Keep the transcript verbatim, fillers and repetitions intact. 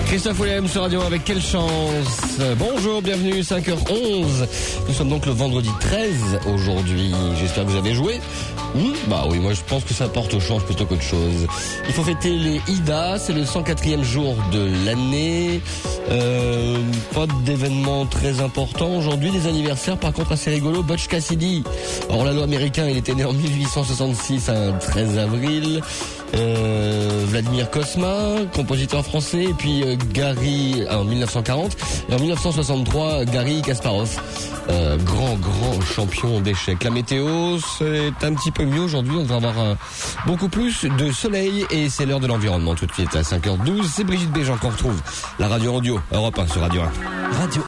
Christophe Willem sur Radio avec quelle chance. Bonjour, bienvenue, cinq heures onze. Nous sommes donc le vendredi treize aujourd'hui. J'espère que vous avez joué. Mmh, bah oui, moi je pense que ça porte chance plutôt qu'autre chose. Il faut fêter les Ida, c'est le cent quatrième jour de l'année. Euh, pas d'événements très importants aujourd'hui, des anniversaires par contre assez rigolos. Butch Cassidy, Orlando américain, il était né en mille huit cent soixante-six, un treize avril. Euh, Vladimir Cosma, compositeur français, et puis euh, Gary en mille neuf cent quarante, et en mille neuf cent soixante-trois Gary Kasparov, euh, grand grand champion d'échecs. La météo, c'est un petit peu mieux aujourd'hui, on devrait avoir euh, beaucoup plus de soleil, et c'est l'heure de l'environnement tout de suite à cinq heures douze. C'est Brigitte Béjean qu'on retrouve, la radio audio Europe un sur Radio un. Radio